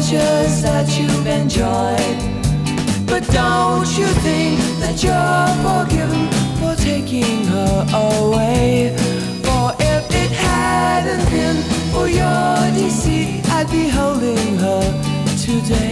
adventures that you've enjoyed. But don't you think that you're forgiven for taking her away? For if it hadn't been for your deceit, I'd be holding her today.